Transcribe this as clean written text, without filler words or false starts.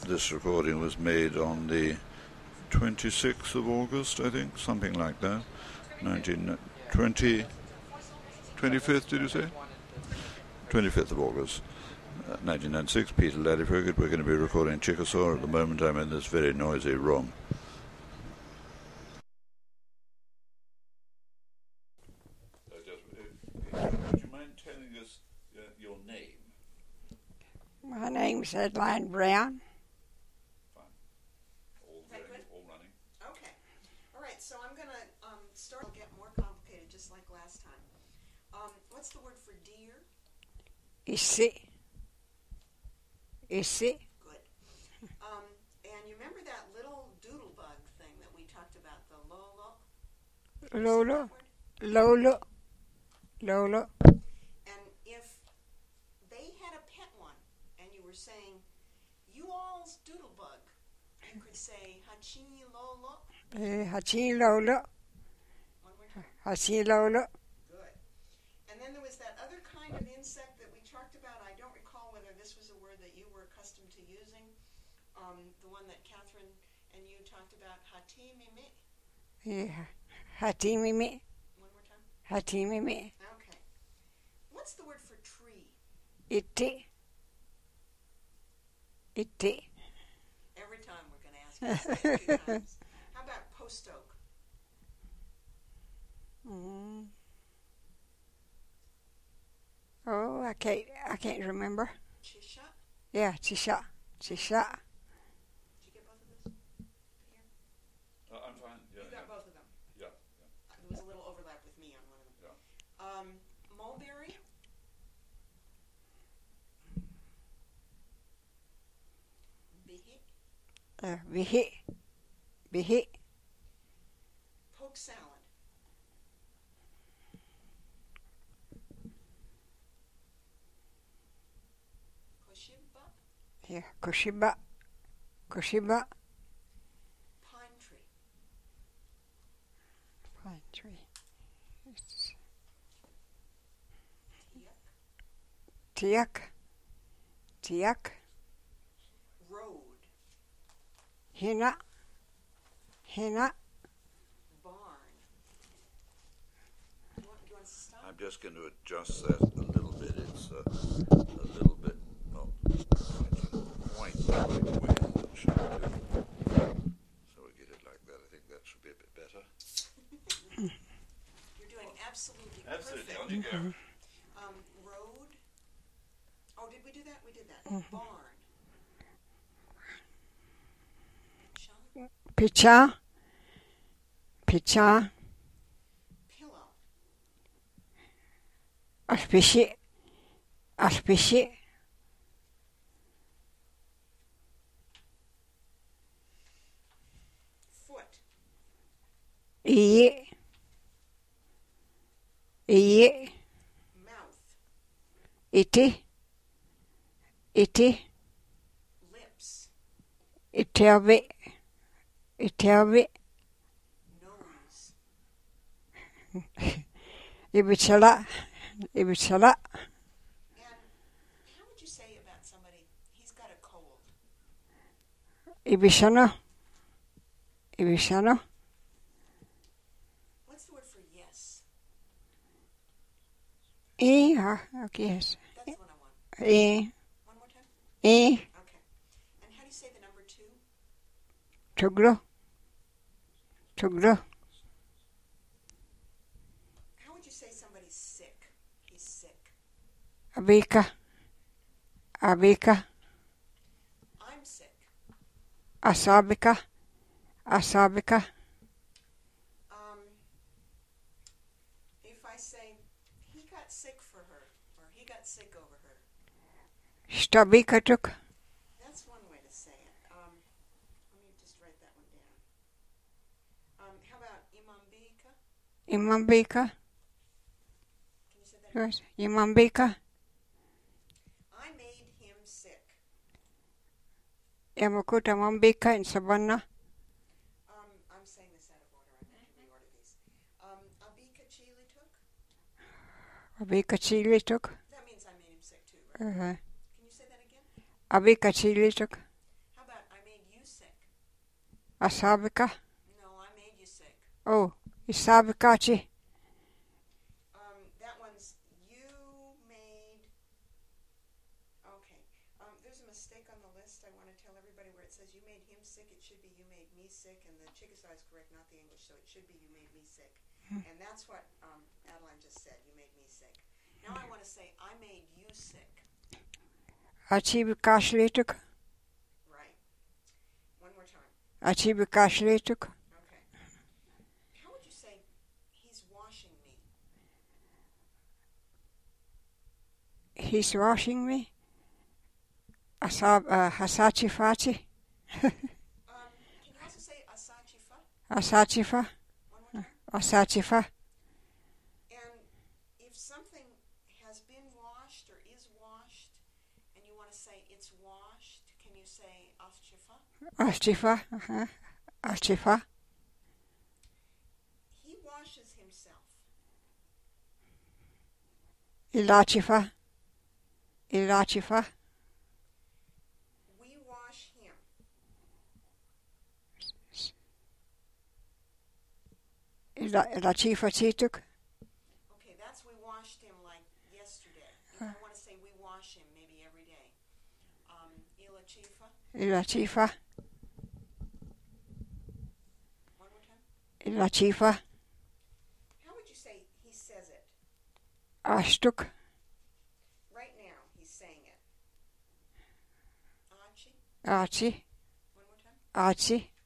this recording was made on the 26th of August, I think, something like that. 25th, did you say? 25th of August, 1996. Peter Ladefoged. We're going to be recording Chickasaw. At the moment, I'm in this very noisy room. Would you mind telling us your name? My name's Adeline Brown. Fine. All running. Okay. All right, so I'm going to start to get more complicated, just like last time. What's the word for deer? Isi. Good. And you remember that little doodle bug thing that we talked about, the lolo? Lolo. And if they had a pet one, and you were saying, you all's doodle bug, you could say, Hachi Lolo. Hachi Lolo. One more time. Hachi Lolo. Good. And then there was that other kind of insect that we talked about. I don't recall whether this was a word that you were accustomed to using. The one that Catherine and you talked about, Hatimimi. Yeah. Hatimimi. One more time. Hatimimi. Okay. What's the word for tree? Iti. Every time we're going to ask you to say it 2 times. How about post oak? Oh, I can't remember. Chisha? Yeah, Chisha. Did you get both of those? Here? I'm fine. Yeah, You got both of them. Yeah. There was a little overlap with me on one of them. Yeah. Mulberry? Bihi. Poke salad? Koshiba? Yeah, Kushiba. Pine tree? Pine tree. It's Tiak? Tiak. Road? Hina. Barn? Do you want to stop? I'm just going to adjust that a little bit. It's a little bit not quite the right way it should do. So we get it like that. I think that should be a bit better. You're doing absolutely Absolutely. perfect. On you go. Road? Oh, did we do that? We did that. Barn? Sean? Picha. Pillow? Arpishi. Foot? Iye. Mouth? Iti. Lips? Itavi. Nose? Ibichala. And how would you say about somebody, he's got a cold? Ibishano. What's the word for yes? Okay, yes. That's the one I want. One more time? Okay. And how do you say the number 2? Tuglo. How would you say somebody's sick? He's sick. Abika. I'm sick. Asabika. If I say, he got sick for her, or he got sick over her, Stabikatuk. that's one way to say it. Let me just write that one down. How about Imambika. Can you say that? Yes. Imambika. I made him sick. Yamakuta Mambika in Savannah. I'm saying this out of order. I meant to reorder these. Abika Chili took? Abika Chili took. That means I made him sick too, right? Uh-huh. Can you say that again? Abika Chili took. How about Asabika. No, I made you sick. Oh, Isabikachi. That one's you made. Okay. There's a mistake on the list. I want to tell everybody where it says you made him sick. It should be you made me sick, and the Chickasaw is correct, not the English. So it should be you made me sick, and that's what Adeline just said. You made me sick. Now I want to say I made you sick. Achibikashlituk. Right. One more time. Achibikashlituk. Okay. How would you say he's washing me? He's washing me. Hasachifachi. Can you also say asachifa? Asachifa. One more time. Asachifa. And if something has been washed or is washed, and you want to say it's washed, can you say aschifa? Aschifa. Aschifa. He washes himself. Ilachifa. Ilachifa. We wash him. Ilachifa chituk. Okay, that's we washed him like yesterday. I want to say we wash him maybe every day. Ilachifa. Ilachifa. One more time. Ilachifa. How would you say he says it? Ashtuk. Right now, he's saying it. Achi. Achi. One more time. Achi.